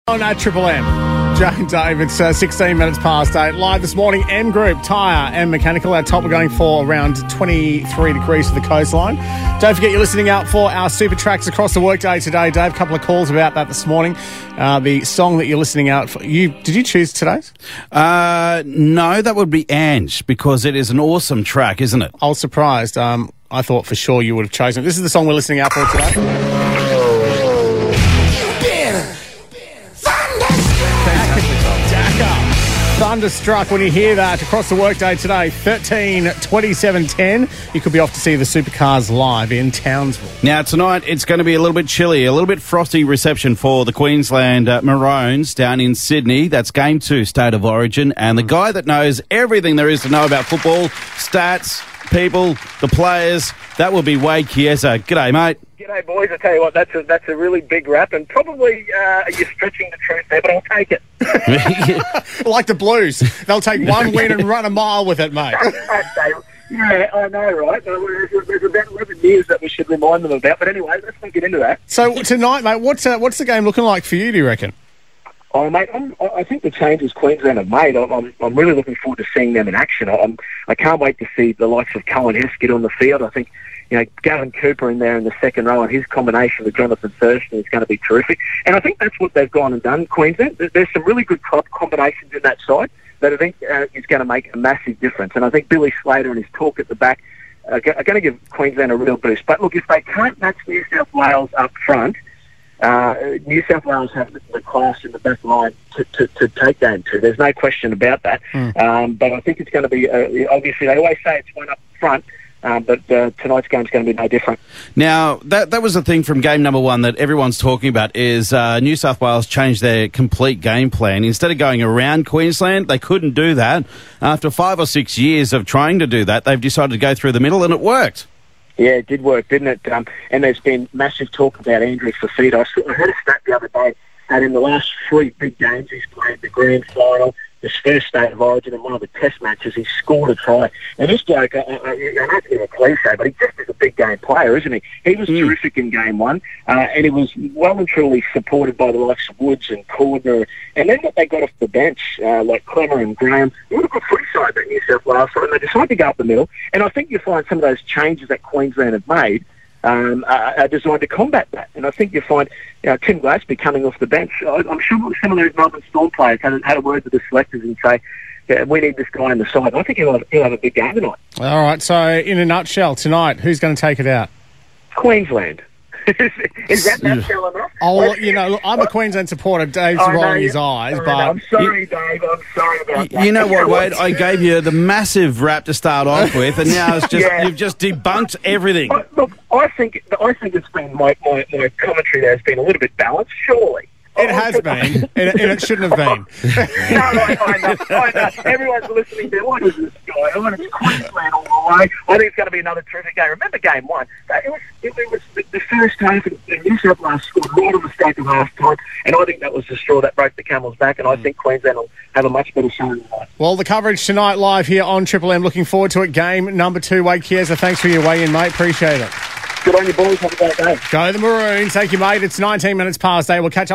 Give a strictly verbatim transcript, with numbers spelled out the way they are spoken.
On uh, Triple M, Joe and Dave, it's uh, sixteen minutes past eight. Live this morning, M Group, Tyre and Mechanical. Our top, we're going for around twenty-three degrees for the coastline. Don't forget you're listening out for our super tracks across the workday today, Dave. A couple of calls about that this morning. Uh, the song that you're listening out for, you did you choose today's? Uh, no, that would be Ange, because it is an awesome track, isn't it? I was surprised. Um, I thought for sure you would have chosen it. This is the song we're listening out for today. Thunderstruck when you hear that across the workday today, thirteen twenty-seven ten. You could be off to see the Supercars live in Townsville. Now, tonight it's going to be a little bit chilly, a little bit frosty reception for the Queensland uh, Maroons down in Sydney. That's game two, State of Origin. And the guy that knows everything there is to know about football, stats, people, the players, that will be Wade Chiesa. G'day, mate. G'day, boys. I tell you what, that's a, that's a really big rap, and probably uh, you're stretching the truth there, but I'll take it. Like the Blues. They'll take one win and run a mile with it, mate. Yeah, I know, right? There's, there's about eleven years that we should remind them about, but anyway, let's not get into that. So tonight, mate, what's uh, what's the game looking like for you, do you reckon? Oh, mate, I'm, I think the changes Queensland have made, I'm, I'm, I'm really looking forward to seeing them in action. I'm, I can't wait to see the likes of Cohen Hess get on the field. I think, you know, Gavin Cooper in there in the second row and his combination with Jonathan Thurston is going to be terrific. And I think that's what they've gone and done, Queensland. There's some really good combinations in that side that I think uh, is going to make a massive difference. And I think Billy Slater and his talk at the back uh, are going to give Queensland a real boost. But look, if they can't match New South Wales up front, Uh, New South Wales have the class in the back line to, to, to take game two. There's no question about that. Mm. Um, but I think it's going to be, uh, obviously, they always say it's one up front, um, but uh, tonight's game's going to be no different. Now, that that was the thing from game number one that everyone's talking about is uh, New South Wales changed their complete game plan. Instead of going around Queensland, they couldn't do that. After five or six years of trying to do that, they've decided to go through the middle, and it worked. Yeah, it did work, didn't it? Um, and there's been massive talk about Andrew Fafita. I heard a stat the other day that in the last three big games he's played, the grand final, his first State of Origin, and one of the test matches, he's scored a try. And this bloke, I, I, I know it's a bit of a cliche, but he just is a big game player, isn't he? He was mm. terrific in game one, uh, and he was well and truly supported by the likes of Woods and Cordner. And then what they got off the bench, uh, like Clemmer and Graham, they were a good free side, that New South Wales side, and they decided to go up the middle. And I think you find some of those changes that Queensland have made Um, are, are designed to combat that. And I think you find you know, Tim Glasby coming off the bench. I, I'm sure some of those Melbourne Storm players had, had a word with the selectors and say, yeah, we need this guy on the side. I think he'll have, he'll have a big game tonight. All right, so in a nutshell, tonight, who's going to take it out? Queensland. is, is that nutshell enough? Oh, you know, look, I'm a Queensland supporter. Dave's oh, rolling no, his eyes, no, but... No, I'm sorry, you, Dave. I'm sorry about that. You know what, Wade? I gave you the massive rap to start off with, and now it's just yeah. you've just debunked everything. I, look, I think I think it's been my, my, my commentary there has been a little bit balanced, surely. It has been, and it, and it shouldn't have been. no, I, I, know, I know. Everyone's listening there. What is this guy? Oh, it's Queensland all the way. I think it's going to be another terrific game. Remember game one? It was, it, it was the, the first half, and New South Wales scored right on the stroke of half time, and I think that was the straw that broke the camel's back, and I think Queensland will have a much better showing tonight. Well, the coverage tonight live here on Triple M. Looking forward to it. Game number two, Wade Chiesa. Thanks for your weigh-in, mate. Appreciate it. Good on you, boys. Have a great day. Go the Maroons. Thank you, mate. It's nineteen minutes past eight. We'll catch up.